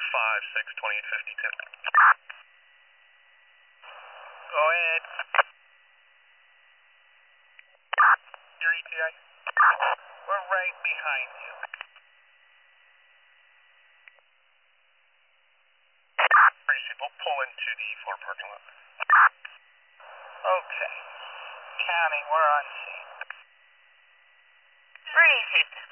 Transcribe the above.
5, 6, 28, 52. Go ahead. Your ETA? We're right behind you. Appreciate it. We'll pull into the Ford parking lot. Okay. Counting, we're on scene. 36.